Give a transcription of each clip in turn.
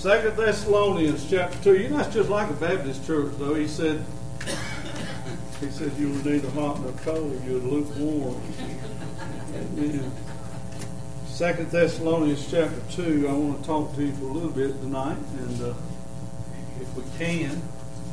2 Thessalonians chapter 2. You know, that's just like a Baptist church, though. He said you were neither hot nor cold, you were lukewarm. Amen. 2 Thessalonians chapter 2, I want to talk to you for a little bit tonight, and if we can,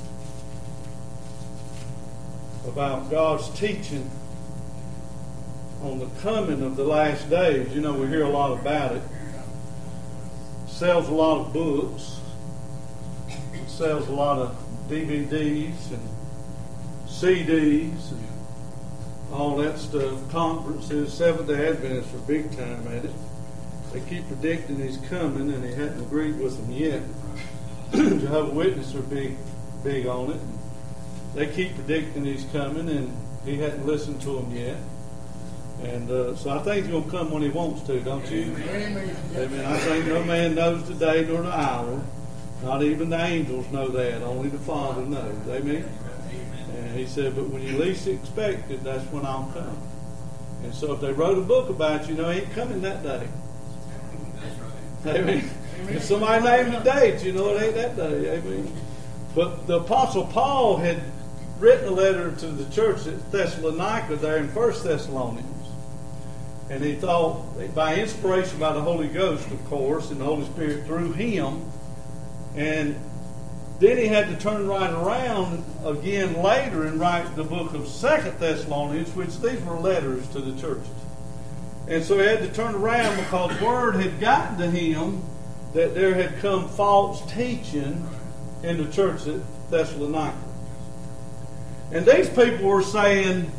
about God's teaching on the coming of the last days. You know, we hear a lot about it. Sells a lot of books. It sells a lot of DVDs and CDs and all that stuff. Conferences. Seventh-day Adventists are big time at it. They keep predicting He's coming, and He hadn't agreed with them yet. Jehovah's Witnesses are big on it. They keep predicting He's coming, and He hadn't listened to them yet. And so I think He's going to come when He wants to, don't you? Amen. Amen. I think no man knows the day nor the hour. Not even the angels know that. Only the Father knows. Amen. And He said, but when you least expect it, that's when I'll come. And so if they wrote a book about you, He ain't coming that day. Amen. If somebody named the date, it ain't that day. Amen. But the Apostle Paul had written a letter to the church at Thessalonica there in 1 Thessalonians. And he thought, by inspiration by the Holy Ghost, of course, and the Holy Spirit through him, and then he had to turn right around again later and write the book of 2 Thessalonians, which these were letters to the churches. And so he had to turn around because word had gotten to him that there had come false teaching in the church at Thessalonica. And these people were saying,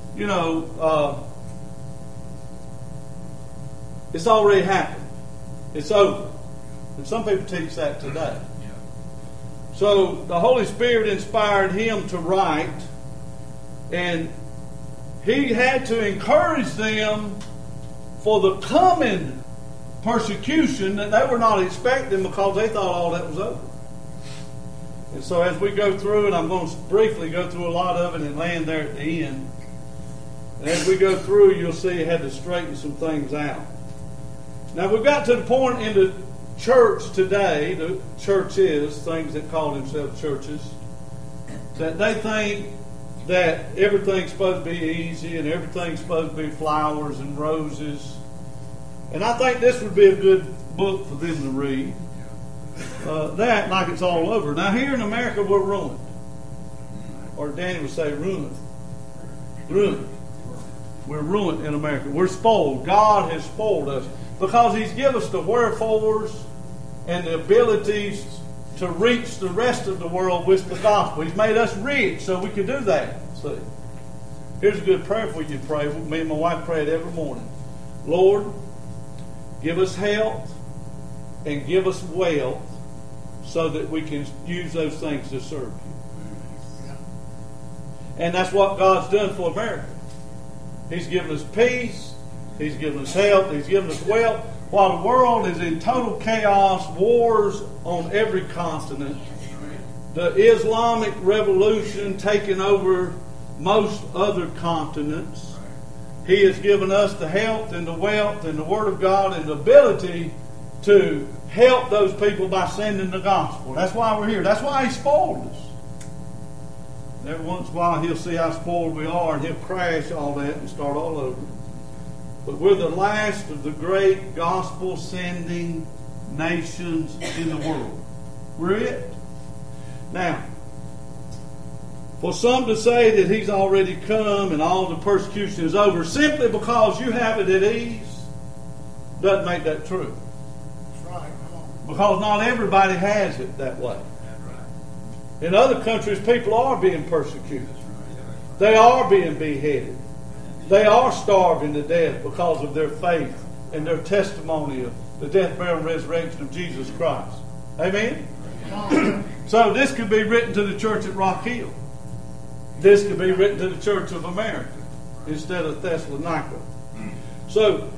it's already happened. It's over. And some people teach that today. So the Holy Spirit inspired him to write, and he had to encourage them for the coming persecution that they were not expecting because they thought all that was over. And so as we go through, and I'm going to briefly go through a lot of it and land there at the end, and as we go through, you'll see he had to straighten some things out. Now we've got to the point in the church today, the churches, things that call themselves churches, that they think that everything's supposed to be easy and everything's supposed to be flowers and roses. And I think this would be a good book for them to read. That, like it's all over. Now here in America, we're ruined. Or Danny would say ruined. Ruined. We're ruined in America. We're spoiled. God has spoiled us. Because He's given us the wherefores and the abilities to reach the rest of the world with the gospel. He's made us rich so we can do that. See? Here's a good prayer for you to pray. Me and my wife pray it every morning. Lord, give us health and give us wealth so that we can use those things to serve you. And that's what God's done for America. He's given us peace. He's given us health. He's given us wealth. While the world is in total chaos, wars on every continent, the Islamic revolution taking over most other continents, He has given us the health and the wealth and the Word of God and the ability to help those people by sending the gospel. That's why we're here. That's why He spoiled us. And every once in a while He'll see how spoiled we are and He'll crash all that and start all over. But we're the last of the great gospel-sending nations in the world. We're it. Now, for some to say that He's already come and all the persecution is over simply because you have it at ease doesn't make that true. That's right. Come on. Because not everybody has it that way. In other countries, people are being persecuted. They are being beheaded. They are starving to death because of their faith and their testimony of the death, burial, and resurrection of Jesus Christ. Amen? So this could be written to the church at Rock Hill. This could be written to the Church of America instead of Thessalonica. So,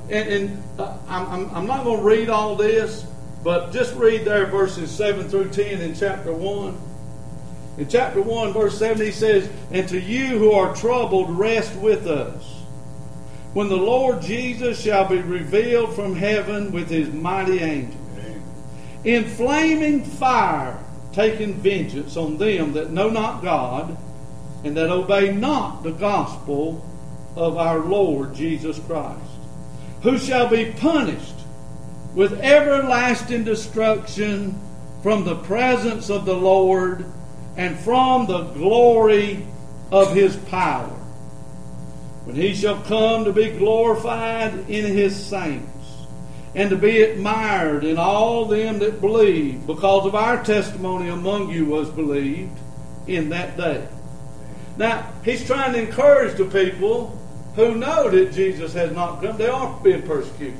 I'm not going to read all this, but just read there verses 7 through 10 in chapter 1. In chapter 1, verse 7, he says, "And to you who are troubled, rest with us, when the Lord Jesus shall be revealed from heaven with His mighty angels, in flaming fire, taking vengeance on them that know not God, and that obey not the gospel of our Lord Jesus Christ, who shall be punished with everlasting destruction from the presence of the Lord and from the glory of his power, when he shall come to be glorified in his saints, and to be admired in all them that believe, because of our testimony among you was believed in that day. Now, he's trying to encourage the people who know that Jesus has not come. They are being persecuted.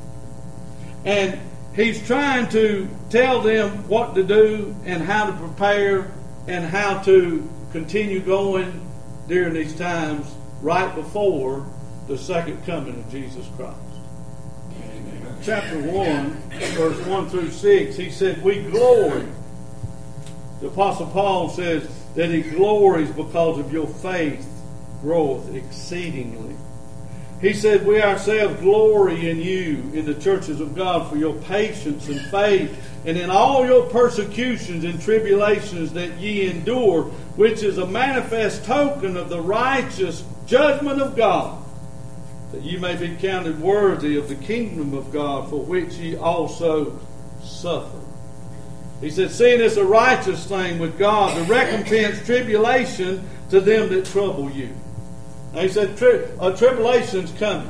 And he's trying to tell them what to do and how to prepare and how to continue going during these times right before the second coming of Jesus Christ. Chapter 1, verse 1 through 6, he said, we glory. The Apostle Paul says that he glories because of your faith groweth exceedingly. He said, we ourselves glory in you, in the churches of God, for your patience and faith, and in all your persecutions and tribulations that ye endure, which is a manifest token of the righteous judgment of God, that ye may be counted worthy of the kingdom of God, for which ye also suffer. He said, seeing it's a righteous thing with God to recompense tribulation to them that trouble you. Now he said, tribulation's coming.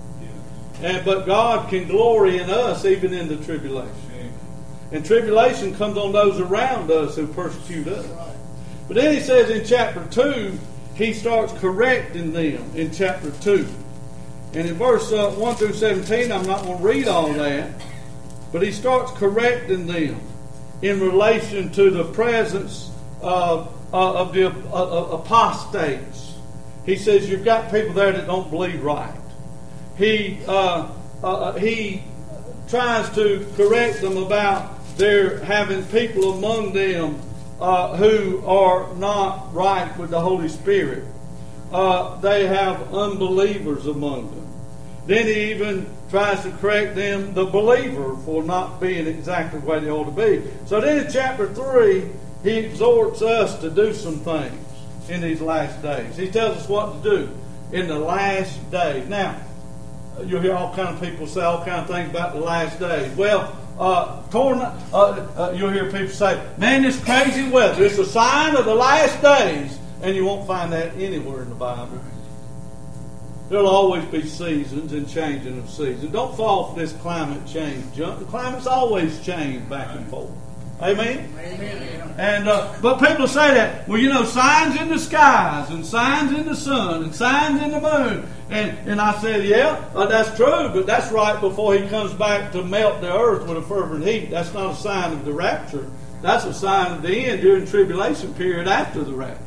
But God can glory in us even in the tribulation. And tribulation comes on those around us who persecute us. But then he says in chapter 2, he starts correcting them in chapter 2. And in verse 1 through 17, I'm not going to read all that, but he starts correcting them in relation to the presence of the apostates. He says you've got people there that don't believe right. He tries to correct them about their having people among them who are not right with the Holy Spirit. They have unbelievers among them. Then he even tries to correct them, the believer, for not being exactly the way they ought to be. So then in chapter 3, he exhorts us to do some things in these last days. He tells us what to do in the last days. Now, you'll hear all kind of people say all kind of things about the last days. Well, you'll hear people say, man, this crazy weather, it's a sign of the last days. And you won't find that anywhere in the Bible. There'll always be seasons and changing of seasons. Don't fall for this climate change junk. The climate's always changed back and forth. Amen? Amen. And but people say that, well, you know, signs in the skies and signs in the sun and signs in the moon. And I said, yeah, that's true, but that's right before he comes back to melt the earth with a fervent heat. That's not a sign of the rapture. That's a sign of the end during the tribulation period after the rapture.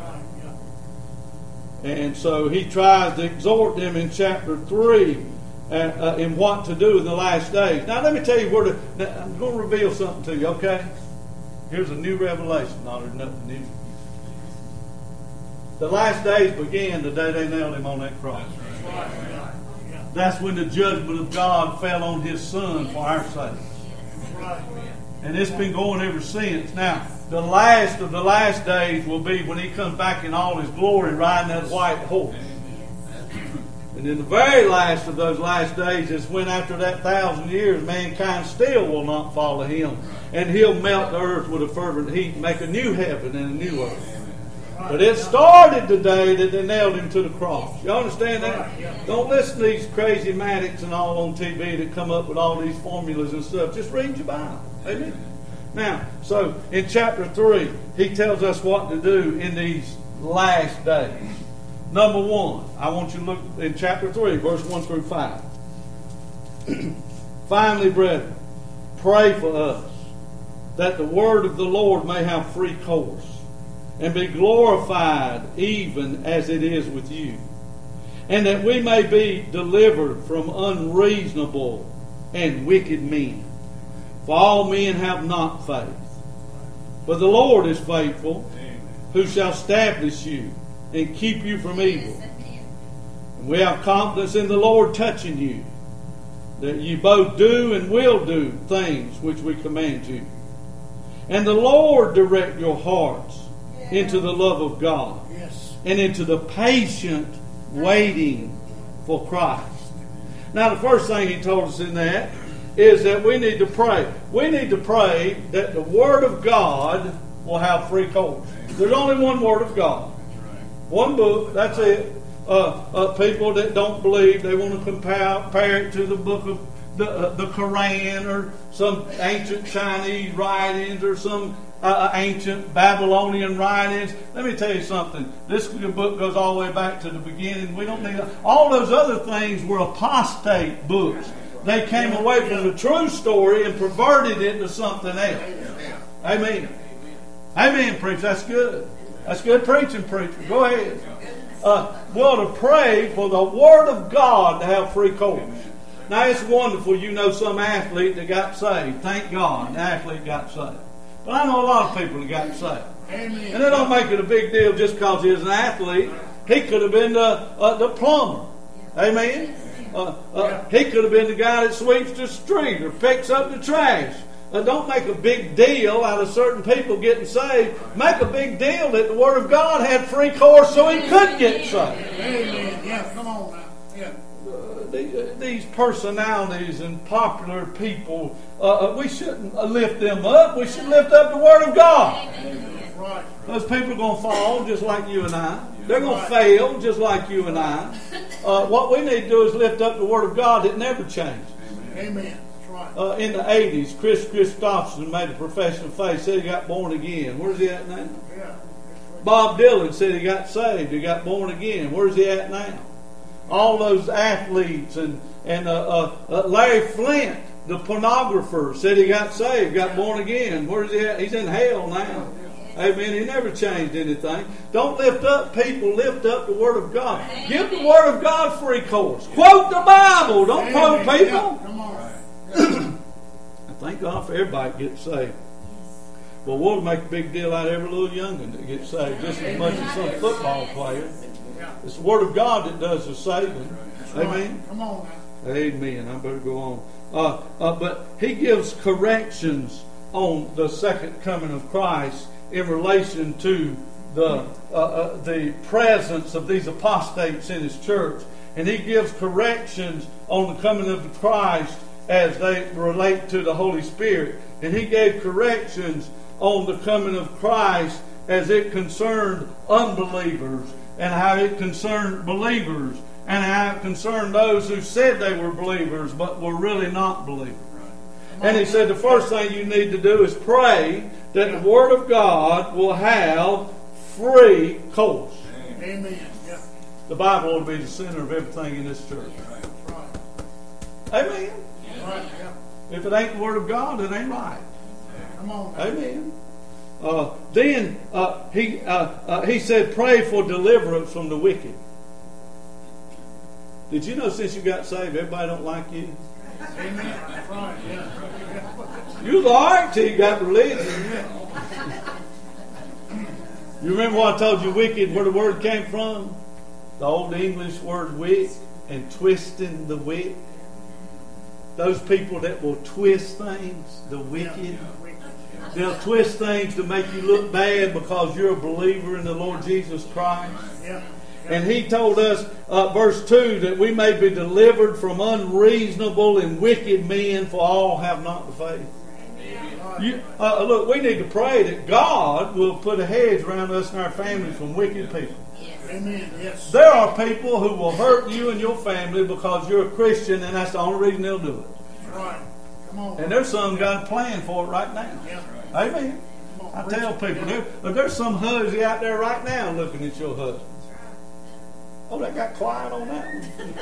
And so he tries to exhort them in chapter 3 in what to do in the last days. Now let me tell you I'm going to reveal something to you, okay? Here's a new revelation. No, there's nothing new. The last days began the day they nailed him on that cross. That's when the judgment of God fell on his Son for our sake. And it's been going ever since. Now, the last of the last days will be when he comes back in all his glory riding that white horse. And then the very last of those last days is when after that 1,000 years, mankind still will not follow him. And he'll melt the earth with a fervent heat and make a new heaven and a new earth. But it started the day that they nailed him to the cross. You understand that? Don't listen to these crazy Maddox and all on TV that come up with all these formulas and stuff. Just read your Bible. Amen? Now, so in chapter 3, he tells us what to do in these last days. Number 1, I want you to look in chapter 3, verse 1 through 5. Finally, brethren, pray for us, that the word of the Lord may have free course, and be glorified even as it is with you, and that we may be delivered from unreasonable and wicked men. For all men have not faith. But the Lord is faithful, who shall establish you and keep you from evil. And we have confidence in the Lord touching you, that ye both do and will do things which we command you. And the Lord direct your hearts into the love of God and into the patient waiting for Christ. Now, the first thing he told us in that is that we need to pray. We need to pray that the Word of God will have free course. There's only one Word of God. One book, that's it. People that don't believe, they want to compare it to the book of the Quran or some ancient Chinese writings or some ancient Babylonian writings. Let me tell you something. This book goes all the way back to the beginning. We don't need all those other things were apostate books. They came away from the true story and perverted it to something else. Amen. Amen, preacher. That's good. That's good preaching, preacher. Go ahead. We ought to pray for the Word of God to have free course. Now, it's wonderful. You know some athlete that got saved. Thank God, the athlete got saved. But I know a lot of people that got saved. Amen. And they don't make it a big deal just because he was an athlete. He could have been the plumber. Amen. He could have been the guy that sweeps the street or picks up the trash. Don't make a big deal out of certain people getting saved. Make a big deal that the Word of God had free course so he could get saved. Amen. Yeah, come on now. Yeah. These personalities and popular people, we shouldn't lift them up. We should lift up the Word of God. Right. Those people are going to fall just like you and I. They're going to fail just like you and I. What we need to do is lift up the Word of God that never changed. Amen. In the 80s, Chris Christopherson made a profession of faith, said he got born again. Where's he at now? Yeah. Bob Dylan said he got saved, he got born again. Where's he at now? All those athletes and Larry Flint, the pornographer, said he got saved, got born again. Where's he at? He's in hell now. Amen. He never changed anything. Don't lift up people. Lift up the Word of God. Give the Word of God free course. Quote the Bible. Don't quote people. Come on. I thank God for everybody that gets saved. But we'll make a big deal out of every little young'un that gets saved just as much as some football player. It's the Word of God that does the saving. Amen. Come on now. Amen. I better go on. But he gives corrections on the second coming of Christ in relation to the presence of these apostates in his church. And he gives corrections on the coming of Christ as they relate to the Holy Spirit. And he gave corrections on the coming of Christ as it concerned unbelievers and how it concerned believers and how it concerned those who said they were believers but were really not believers. And he said the first thing you need to do is pray that the Word of God will have free course. Amen. Yeah. The Bible will be the center of everything in this church. Right. Amen. Right. Yeah. If it ain't the Word of God, it ain't right. Come on. Amen. Then he said, pray for deliverance from the wicked. Did you know since you got saved, everybody don't like you? Amen. That's right. Yeah. You was all right till you got religion. You remember what I told you, wicked, where the word came from? The old English word wick and twisting the wick. Those people that will twist things, the wicked. They'll twist things to make you look bad because you're a believer in the Lord Jesus Christ. Yeah. And he told us, verse 2, that we may be delivered from unreasonable and wicked men, for all have not the faith. Look, we need to pray that God will put a hedge around us and our family from wicked people. Amen. Yes. There are people who will hurt you and your family because you're a Christian, and that's the only reason they'll do it. Right. Come on. And there's some got a plan for it right now. Yeah. Amen. I tell people, there's some husband out there right now looking at your husband. Oh, they got quiet on that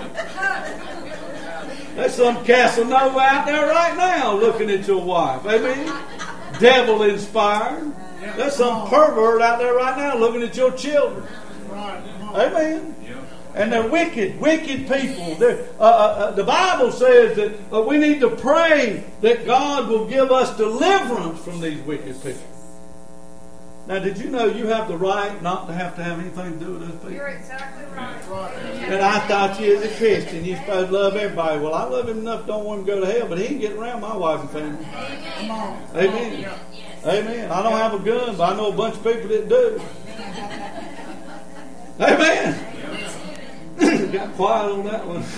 one. There's some Casanova out there right now looking at your wife. Amen. Devil inspired. There's some pervert out there right now looking at your children. Amen. And they're wicked people. The Bible says that we need to pray that God will give us deliverance from these wicked people. Now, did you know you have the right not to have anything to do with those people? You're exactly right. And I thought you as a Christian, you're supposed to love everybody. Well, I love him enough, don't want him to go to hell, but he ain't getting around my wife and family. Come on. Amen. Amen. I don't have a gun, but I know a bunch of people that do. Amen. Got quiet on that one.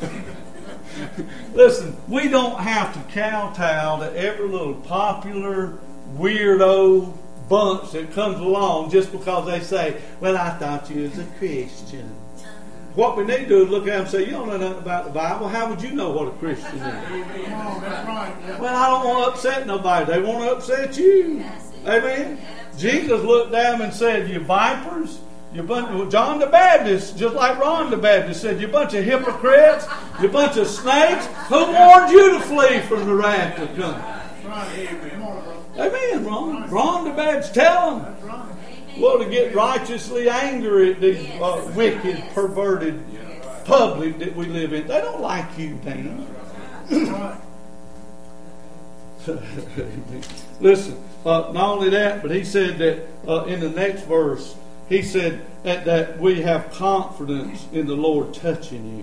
Listen, we don't have to kowtow to every little popular, weirdo bunch that comes along just because they say, well, I thought you was a Christian. What we need to do is look at them and say, you don't know nothing about the Bible. How would you know what a Christian is? Come on, that's right. Yeah. Well, I don't want to upset nobody. They want to upset you. Amen. Jesus looked down and said, you vipers, John the Baptist, just like Ron the Baptist said, you bunch of hypocrites, you bunch of snakes, who warned you to flee from the wrath to come? That's right. Come on, bro. Amen, Ron. Ron the Baptist, tell them. That's right. Well, to get righteously angry at these wicked, perverted public that we live in. They don't like you, Dan. That's right. Listen, not only that, but he said that in the next verse, he said that we have confidence in the Lord touching you.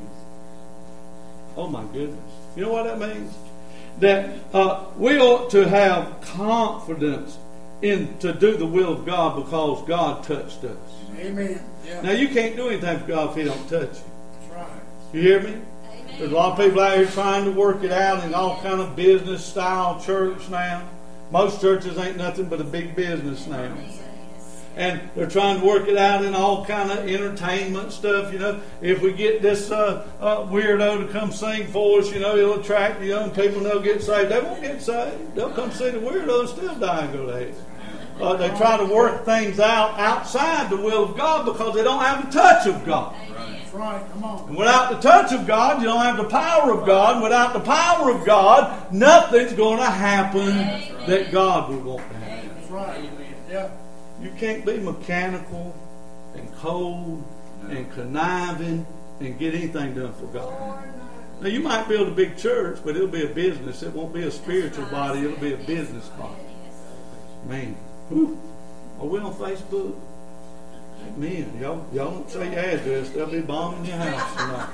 Oh my goodness. You know what that means? That we ought to have confidence to do the will of God because God touched us. Amen. Yeah. Now you can't do anything for God if He don't touch you. That's right. You hear me? There's a lot of people out here trying to work it out in all kind of business style church now. Most churches ain't nothing but a big business now. And they're trying to work it out in all kind of entertainment stuff. You know, if we get this weirdo to come sing for us, you know, it'll attract the young people and they'll get saved. They won't get saved. They'll come see the weirdo and still die and go to hell. They try to work things out outside the will of God because they don't have the touch of God. That's right. Come on. And without the touch of God, you don't have the power of God. And without the power of God, nothing's going to happen that God would want to happen. That's right. Yeah. You can't be mechanical and cold and conniving and get anything done for God. Now, you might build a big church, but it'll be a business. It won't be a spiritual body. It'll be a business body. Man. Whew. Are we on Facebook? Amen. Y'all don't say your address. They'll be bombing your house tonight.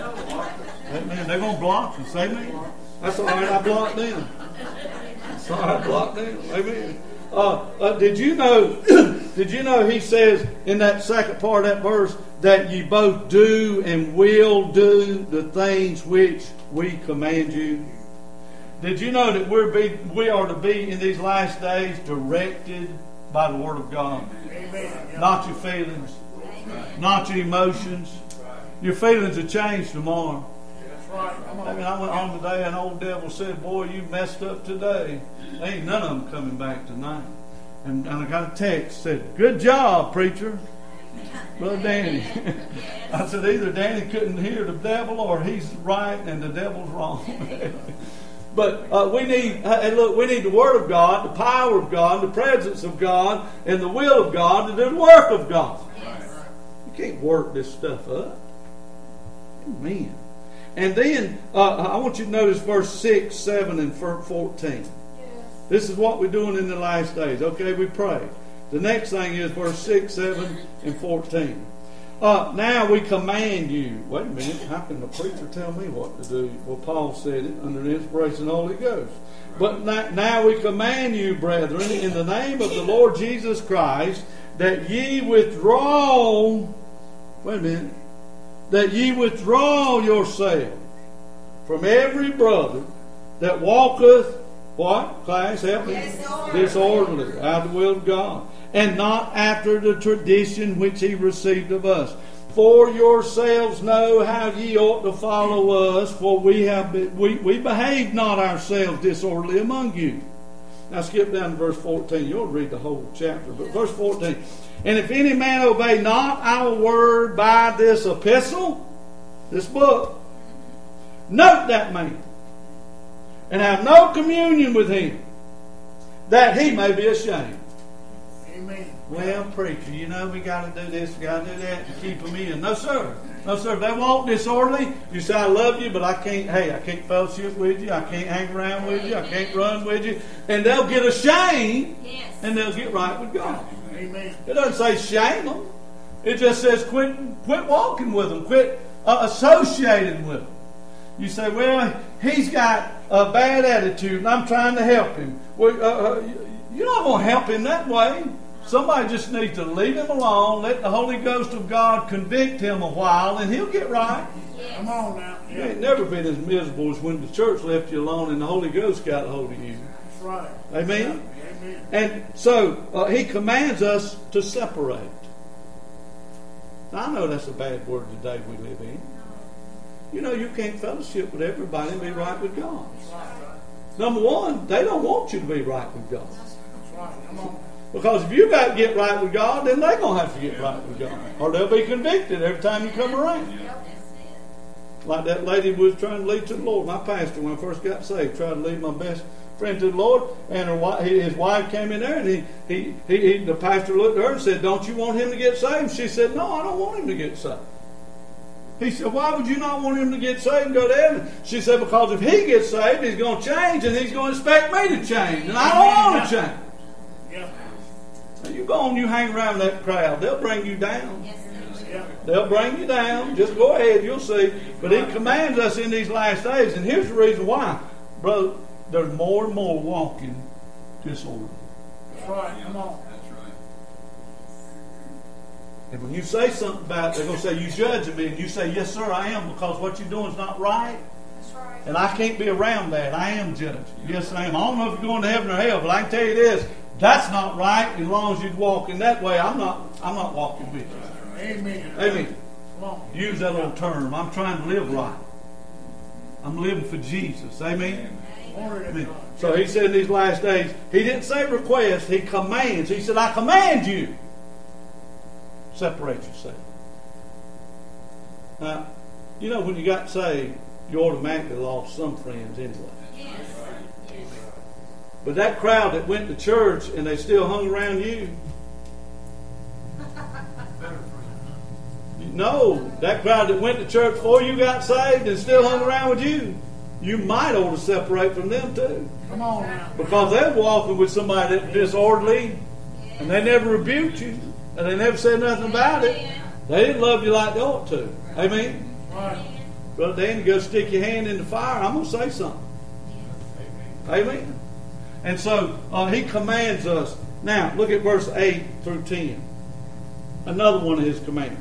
Amen. They're going to block us. Amen. That's all right. I blocked them. That's all right. I blocked them. Amen. Did you know? Did you know he says in that second part of that verse that you both do and will do the things which we command you? Did you know that we are to be in these last days directed by the Word of God? Amen. Not your feelings, not your emotions. Your feelings will change tomorrow. That's right. Come on. I mean, I went home today and old devil said, boy, you messed up today. Ain't none of them coming back tonight. And I got a text that said, good job, preacher. Brother Danny. I said, either Danny couldn't hear the devil or he's right and the devil's wrong. But we need the Word of God, the power of God, the presence of God, and the will of God to do the work of God. You can't work this stuff up. Amen. And then I want you to notice verse 6, 7, and 14. This is what we're doing in the last days. Okay, we pray. The next thing is verse 6, 7, and 14. Now we command you. Wait a minute. How can the preacher tell me what to do? Well, Paul said it under the inspiration of the Holy Ghost. But now we command you, brethren, in the name of the Lord Jesus Christ, that ye withdraw. Wait a minute. That ye withdraw yourselves from every brother that walketh. What? Class, help me. Disorderly. Out of the will of God. And not after the tradition which he received of us. For yourselves know how ye ought to follow us, for we behaved not ourselves disorderly among you. Now skip down to verse 14. You'll read the whole chapter. But verse 14. And if any man obey not our word by this epistle, this book, note that man, and have no communion with him, that he may be ashamed. Amen. Well, preacher, you know we got to do this, we got to do that to keep them in. No, sir. No, sir. If they walk disorderly, you say, I love you, but I can't fellowship with you. I can't hang around with you. I can't run with you. And they'll get ashamed, and they'll get right with God. Amen. It doesn't say shame them. It just says quit walking with them. Quit associating with them. You say, well, he's got a bad attitude and I'm trying to help him. Well, you're not going to help him that way. Somebody just needs to leave him alone, let the Holy Ghost of God convict him a while, and he'll get right. Yes. Come on now. You ain't never been as miserable as when the church left you alone and the Holy Ghost got a hold of you. That's right. Amen? Yeah. Amen. And so he commands us to separate. Now, I know that's a bad word today we live in. You know, you can't fellowship with everybody and be right with God. Number one, they don't want you to be right with God. That's right. Come on. Because if you got to get right with God, then they're going to have to get right with God. Or they'll be convicted every time you come around. Like that lady was trying to lead to the Lord. My pastor, when I first got saved, tried to lead my best friend to the Lord. And his wife came in there, and the pastor looked at her and said, don't you want him to get saved? She said, no, I don't want him to get saved. He said, why would you not want him to get saved and go to heaven? She said, because if he gets saved, he's going to change, and he's going to expect me to change. And I don't want to change. Yeah. Now you go on, you hang around that crowd, they'll bring you down. Yeah. They'll bring you down. Just go ahead, you'll see. But he commands us in these last days, and here's the reason why. Brother, there's more and more walking disorder. That's right. Come on. And when you say something about it, they're going to say, you judging me. And you say, yes, sir, I am, because what you're doing is not right. That's right. And I can't be around that. I am judging. Yes, I am. I don't know if you're going to heaven or hell, but I can tell you this. That's not right. As long as you're walking that way, I'm not walking with you. Amen. Amen. Come on. Use that little term. I'm trying to live right. I'm living for Jesus. Amen. Amen. So he said in these last days, he didn't say request, he commands. He said, I command you. Separate yourself. Now, you know, when you got saved, you automatically lost some friends anyway. Yes. Yes. But that crowd that went to church and they still hung around you, no, that crowd that went to church before you got saved and still hung around with you, you might ought to separate from them too. Come on now. Because they're walking with somebody that's disorderly and they never rebuked you and they never said nothing about it. They didn't love you like they ought to. Amen. Right. Brother Dan, you go stick your hand in the fire, I'm going to say something. Amen. And so he commands us. Now, look at verse 8 through 10. Another one of his commands.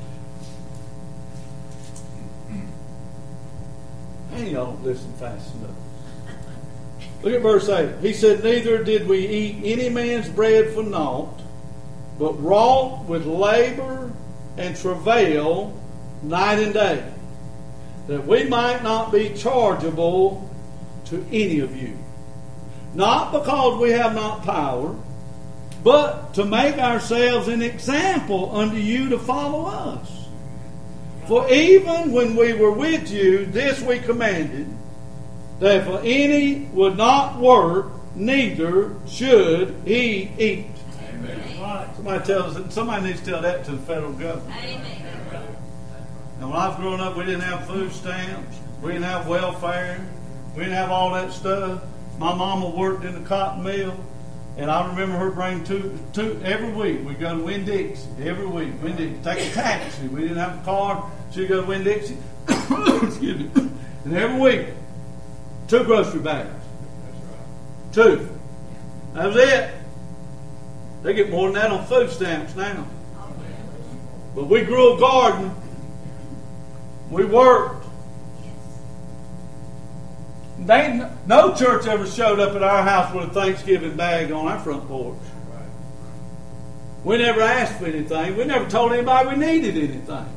Man, y'all don't listen fast enough. Look at verse 8. He said, neither did we eat any man's bread for naught, but wrought with labor and travail night and day, that we might not be chargeable to any of you. Not because we have not power, but to make ourselves an example unto you to follow us. For even when we were with you, this we commanded, that if any would not work, neither should he eat. Amen. Right. Somebody needs to tell that to the federal government. Amen. And when I was growing up, we didn't have food stamps, we didn't have welfare, we didn't have all that stuff. My mama worked in the cotton mill, and I remember her bring two every week. We'd go to Winn-Dixie every week. Winn-Dixie, take a taxi. We didn't have a car. She'd go to Winn-Dixie. Excuse me. And every week, 2 grocery bags. That's right. 2. That was it. They get more than that on food stamps now. But we grew a garden. We worked. No church ever showed up at our house with a Thanksgiving bag on our front porch. We never asked for anything. We never told anybody we needed anything.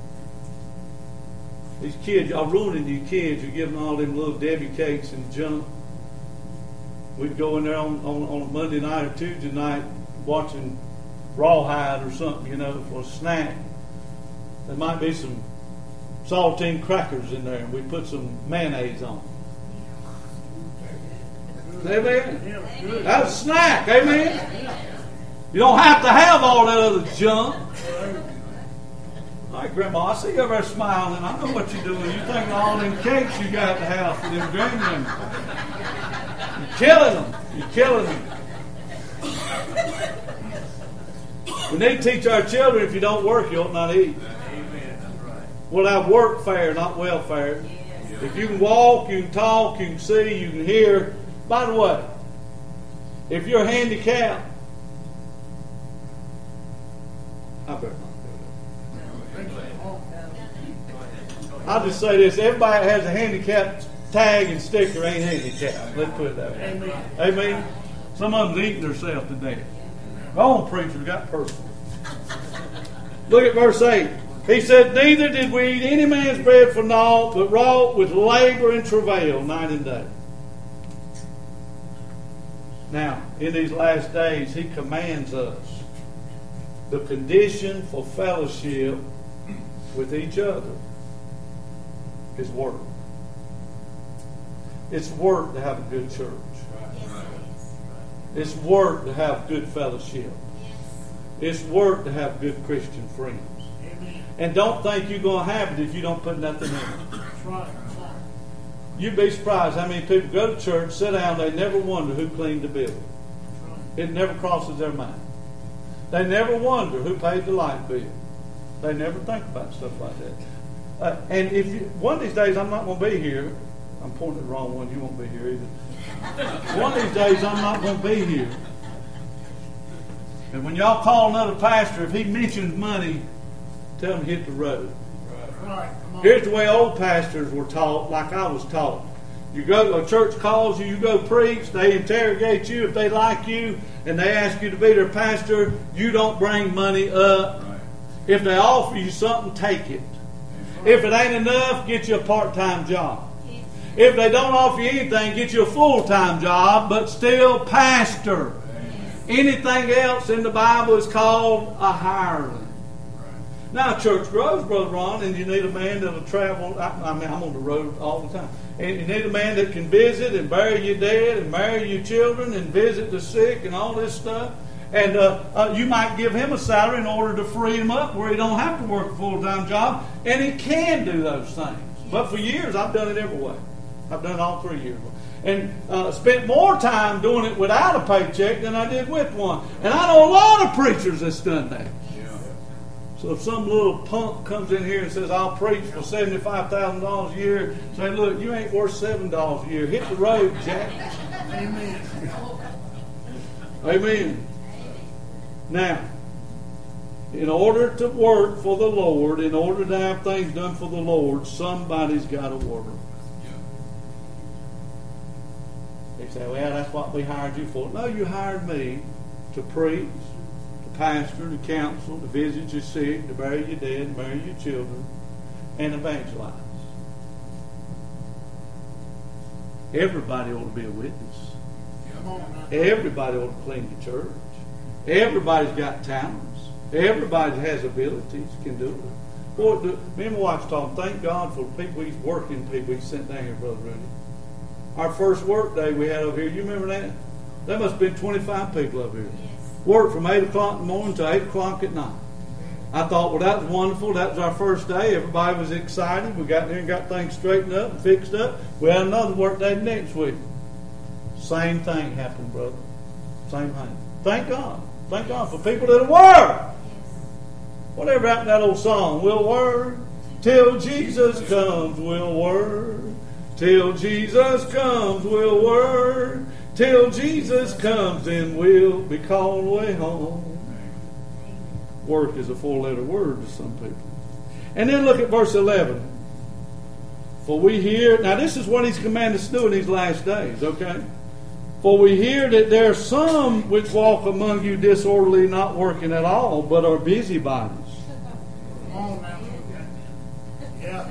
These kids, y'all ruining you kids. You're giving all them little Debbie cakes and junk. We'd go in there on a Monday night or Tuesday night watching Rawhide or something, for a snack. There might be some saltine crackers in there, and we put some mayonnaise on. Amen. That's a snack. Amen. You don't have to have all that other junk. All right, Grandma, I see you over there smiling. I know what you're doing. You're thinking all them cakes you got at the house for them grandyoungers. You're killing them. You're killing them. We need to teach our children, if you don't work, you ought not eat. We'll have work fare, not welfare. If you can walk, you can talk, you can see, you can hear. By the way, if you're handicapped, I better not do that. I'll just say this. Everybody that has a handicap tag and sticker ain't handicapped. Let's put it that way. Amen. Amen. Some of them's eating themselves to death. Wrong preacher got personal. Look at verse 8. He said, neither did we eat any man's bread for naught, but wrought with labor and travail night and day. Now, in these last days, he commands us the condition for fellowship with each other is work. It's work to have a good church. It's work to have good fellowship. It's work to have good Christian friends. And don't think you're going to have it if you don't put nothing in it. That's right. You'd be surprised how many people go to church, sit down, they never wonder who cleaned the building. It never crosses their mind. They never wonder who paid the light bill. They never think about stuff like that. And if you, one of these days I'm not going to be here. I'm pointing at the wrong one. You won't be here either. One of these days I'm not going to be here. And when y'all call another pastor, if he mentions money, tell him to hit the road. Right. Here's the way old pastors were taught, like I was taught. You go, a church calls you, you go preach, they interrogate you if they like you, and they ask you to be their pastor, you don't bring money up. Right. If they offer you something, take it. If it ain't enough, get you a part-time job. If they don't offer you anything, get you a full-time job, but still pastor. Anything else in the Bible is called a hireling. Now, church grows, Brother Ron, and you need a man that'll travel. I mean, I'm on the road all the time. And you need a man that can visit and bury your dead and marry your children and visit the sick and all this stuff. And you might give him a salary in order to free him up where he don't have to work a full-time job. And he can do those things. But for years, I've done it every way. I've done it all 3 years. And spent more time doing it without a paycheck than I did with one. And I know a lot of preachers that's done that. So if some little punk comes in here and says, I'll preach for $75,000 a year, say, look, you ain't worth $7 a year. Hit the road, Jack. Amen. Amen. Now, in order to work for the Lord, in order to have things done for the Lord, somebody's got to work. They say, well, that's what we hired you for. No, you hired me to preach, pastor, to counsel, to visit your sick, to bury your dead, to marry your children, and evangelize. Everybody ought to be a witness. Everybody ought to clean the church. Everybody's got talents. Everybody has abilities, can do it. Boy, me and my wife talking, thank God for the people, he's working people he sent down here, Brother Rudy. Our first work day we had over here, you remember that? There must have been 25 people over here. Worked from 8 o'clock in the morning to 8 o'clock at night. I thought, well, that was wonderful. That was our first day. Everybody was excited. We got there and got things straightened up and fixed up. We had another work day next week. Same thing happened, brother. Same thing. Thank God. Thank God for people that work. Whatever happened to that old song? We'll work till Jesus comes. We'll work till Jesus comes. We'll work till Jesus comes, then we'll be called way home. Work is a 4-letter word to some people. And then look at verse 11. For we hear, now this is what he's commanded us to do in these last days, okay? For we hear that there are some which walk among you disorderly, not working at all, but are busybodies. Come on now. Yeah.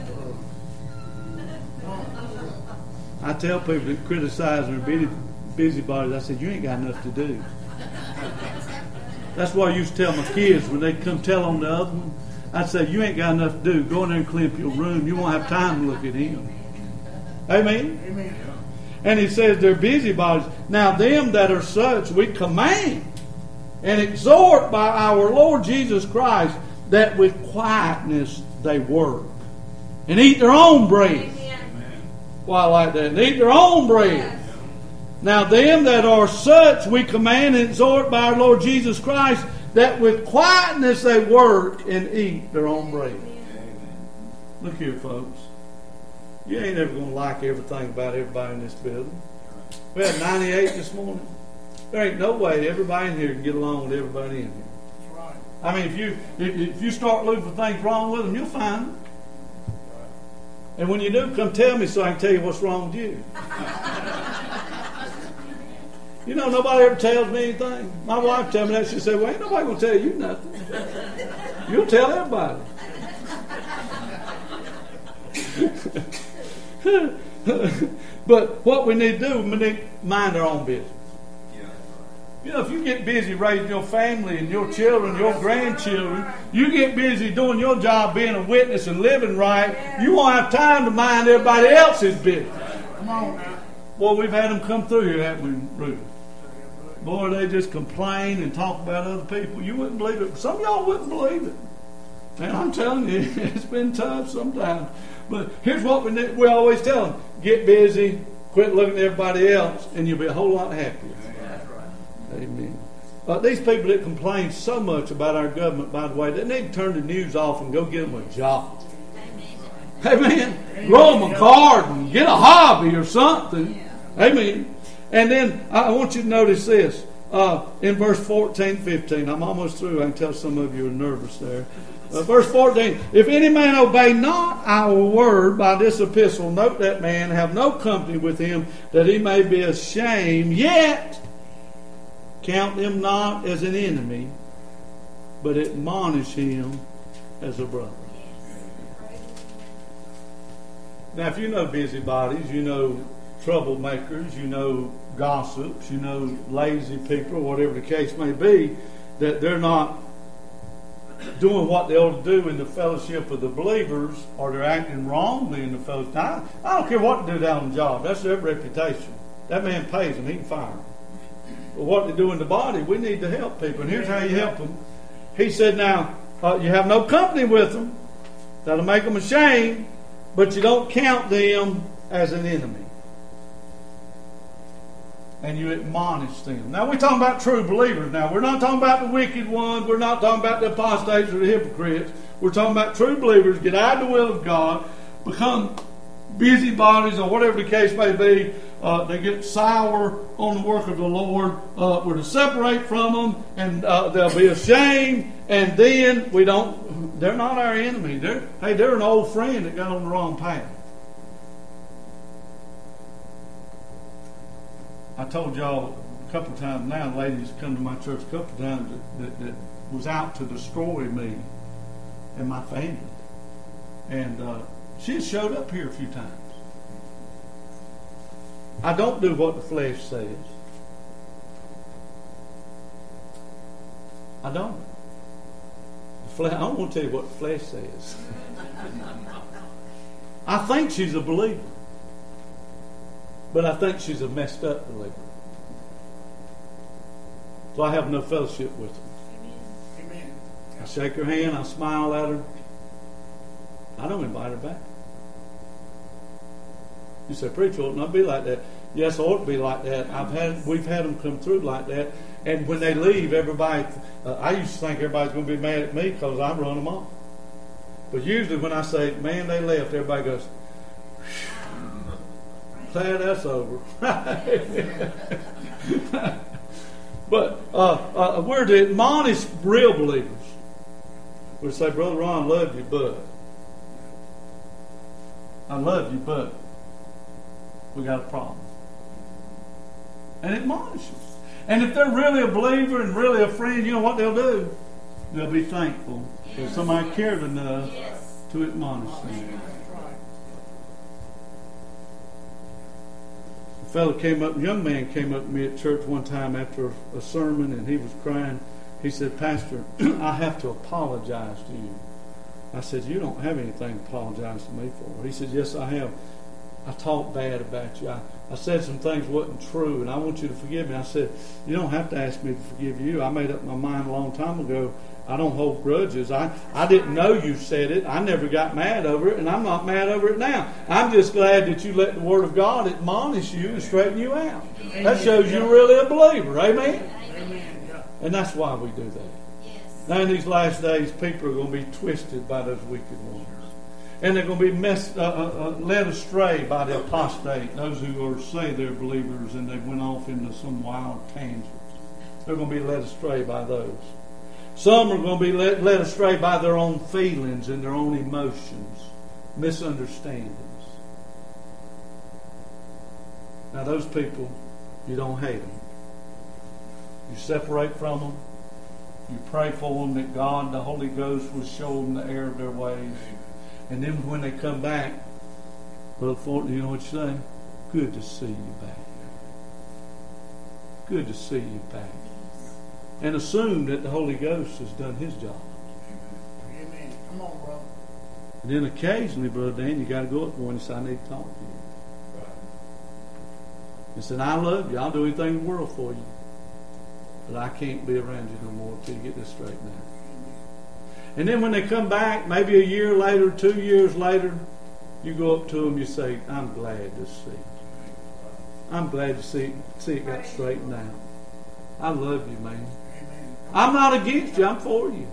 I tell people that criticize and are busybodies, I said, you ain't got enough to do. That's what I used to tell my kids when they come tell on the other one. I'd say, you ain't got enough to do. Go in there and clean up your room. You won't have time to look at him. Amen? Amen. And he says they're busybodies. Now them that are such we command and exhort by our Lord Jesus Christ that with quietness they work and eat their own bread. Well, I like that. And eat their own bread. Now them that are such we command and exhort by our Lord Jesus Christ, that with quietness they work and eat their own bread. Look here, folks. You ain't ever going to like everything about everybody in this building. We had 98 this morning. There ain't no way everybody in here can get along with everybody in here. That's right. I mean, if you start looking for things wrong with them, you'll find them. And when you do, come tell me so I can tell you what's wrong with you. You know, nobody ever tells me anything. My wife tell me that. She said, well, ain't nobody going to tell you nothing. You'll tell everybody. But what we need to do, we need to mind our own business. You know, if you get busy raising your family and your children, your grandchildren, you get busy doing your job being a witness and living right, you won't have time to mind everybody else's business. Come on now. Boy, we've had them come through here, haven't we, Rudy? Boy, they just complain and talk about other people. You wouldn't believe it. Some of y'all wouldn't believe it. Man, I'm telling you, it's been tough sometimes. But here's what we always tell them. Get busy, quit looking at everybody else, and you'll be a whole lot happier. Amen. These people that complain so much about our government, by the way, they need to turn the news off and go get them a job. Amen. Grow them a garden. Get a hobby or something. Amen. And then I want you to notice this. In verse 14, 15. I'm almost through. I can tell some of you are nervous there. Verse 14. If any man obey not our word by this epistle, note that man, have no company with him, that he may be ashamed, yet count him not as an enemy, but admonish him as a brother. Now, if you know busybodies, you know troublemakers, you know gossips, you know lazy people, whatever the case may be, that they're not doing what they ought to do in the fellowship of the believers, or they're acting wrongly in the fellowship. Now, I don't care what they do down on the job. That's their reputation. That man pays them. He can fire them. But what they do in the body, we need to help people. And here's how you help them. He said, now, you have no company with them. That'll make them ashamed. But you don't count them as an enemy. And you admonish them. Now, we're talking about true believers now. We're not talking about the wicked ones. We're not talking about the apostates or the hypocrites. We're talking about true believers. Get out of the will of God. Become busybodies or whatever the case may be. They get sour on the work of the Lord. We're to separate from them, and they'll be ashamed. And then they're not our enemy. They're an old friend that got on the wrong path. I told y'all a couple of times now, ladies come to my church a couple of times that was out to destroy me and my family. And she has showed up here a few times. I don't do what the flesh says. I don't. I don't want to tell you what the flesh says. I think she's a believer. But I think she's a messed up believer. So I have no fellowship with her. Amen. I shake her hand, I smile at her. I don't invite her back. You say, preacher, ought not be like that. Yes, it ought to be like that. We've had them come through like that. And when they leave, everybody, I used to think everybody's going to be mad at me because I run them off. But usually when I say, man, they left, everybody goes, glad that's over. But we're to admonish real believers. We're to say, Brother Ron, I love you, but we got a problem. And admonish them. And if they're really a believer and really a friend, you know what they'll do? They'll be thankful that somebody cared enough to admonish them. A young man came up to me at church one time after a sermon, and he was crying. He said, Pastor, I have to apologize to you. I said, you don't have anything to apologize to me for. He said, yes, I have. I talked bad about you. I said some things wasn't true, and I want you to forgive me. I said, you don't have to ask me to forgive you. I made up my mind a long time ago I don't hold grudges. I didn't know you said it. I never got mad over it, and I'm not mad over it now. I'm just glad that you let the Word of God admonish you and straighten you out. That shows you're really a believer. Amen? Amen. Yeah. And that's why we do that. Yes. Now in these last days, people are going to be twisted by those wicked ones. And they're going to be led astray by the apostate, those who say they're believers and they went off into some wild tangents. They're going to be led astray by those. Some are going to be led astray by their own feelings and their own emotions, misunderstandings. Now those people, you don't hate them. You separate from them. You pray for them that God, the Holy Ghost, will show them the error of their ways. And then when they come back, Brother Fortin, you know what you say? Good to see you back. Good to see you back. And assume that the Holy Ghost has done His job. Amen. Come on, brother. And then occasionally, Brother Dan, you got to go up to one and say, I need to talk to you. He said, I love you. I'll do anything in the world for you. But I can't be around you no more until you get this straightened out. And then when they come back, maybe a year later, 2 years later, you go up to them, you say, I'm glad to see you. I'm glad to see it got straightened out. I love you, man. Amen. I'm not against you, I'm for you.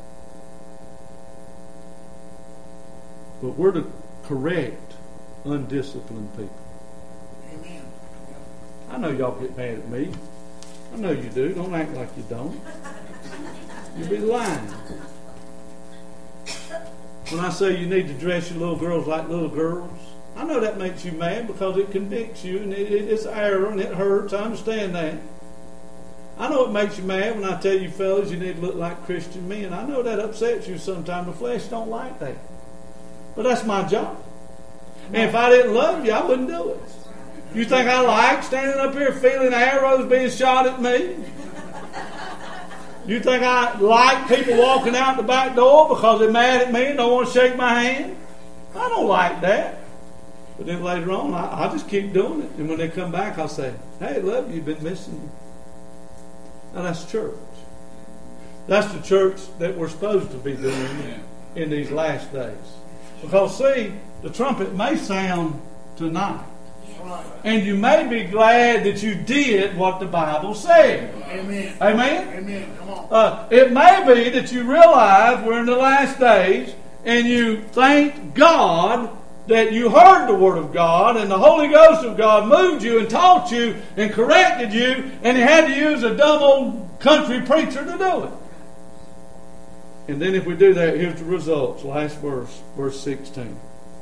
But we're to correct undisciplined people. Amen. I know y'all get mad at me. I know you do. Don't act like you don't. You'd be lying. When I say you need to dress your little girls like little girls, I know that makes you mad because it convicts you and it's error and it hurts. I understand that. I know it makes you mad when I tell you fellas you need to look like Christian men. I know that upsets you sometimes. The flesh don't like that. But that's my job. And if I didn't love you, I wouldn't do it. You think I like standing up here feeling arrows being shot at me? You think I like people walking out the back door because they're mad at me and don't want to shake my hand? I don't like that. But then later on, I just keep doing it. And when they come back, I'll say, hey, love you, you've been missing. Now that's church. That's the church that we're supposed to be doing in these last days. Because see, the trumpet may sound tonight. And you may be glad that you did what the Bible said. Amen. Amen? Amen. Come on. It may be that you realize we're in the last days and you thank God that you heard the Word of God and the Holy Ghost of God moved you and taught you and corrected you and you had to use a dumb old country preacher to do it. And then if we do that, here's the results. Last verse, verse 16.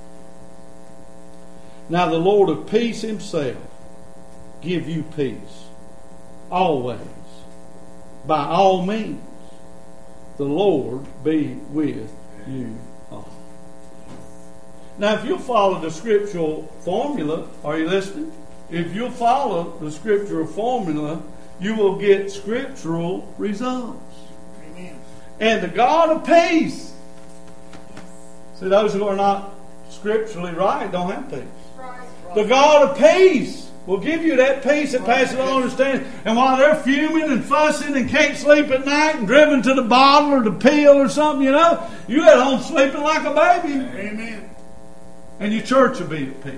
Now the Lord of peace Himself give you peace always, by all means. The Lord be with you all. Now if you'll follow the scriptural formula, are you listening? If you'll follow the scriptural formula, you will get scriptural results. Amen. And the God of peace. See, those who are not scripturally right don't have peace. The God of peace will give you that peace that passes all understanding. And while they're fuming and fussing and can't sleep at night and driven to the bottle or the pill or something, you at home sleeping like a baby. Amen. And your church will be at peace.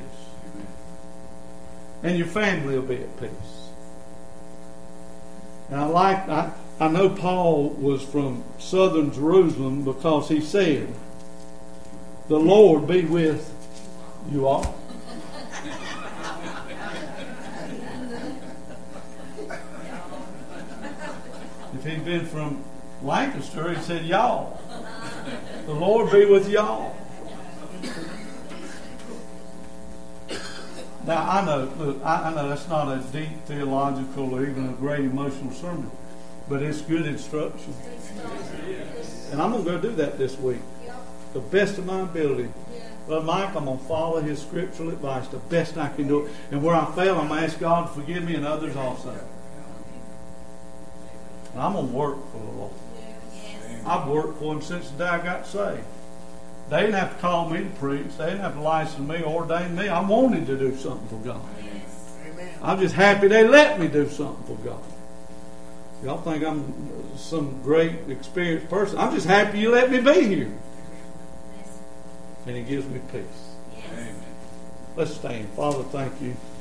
And your family will be at peace. And I know Paul was from southern Jerusalem because he said, the Lord be with you all. If he'd been from Lancaster, he said, y'all. The Lord be with y'all. Now, I know that's not a deep theological or even a great emotional sermon, but it's good instruction. And I'm going to go do that this week. The best of my ability. Brother Mike, I'm going to follow his scriptural advice the best I can do it. And where I fail, I'm going to ask God to forgive me and others also. And I'm going to work for the Lord. I've worked for Him since the day I got saved. They didn't have to call me to preach. They didn't have to license me or ordain me. I wanted to do something for God. Amen. I'm just happy they let me do something for God. Y'all think I'm some great experienced person. I'm just happy you let me be here. And He gives me peace. Yes. Let's stand. Father, thank you.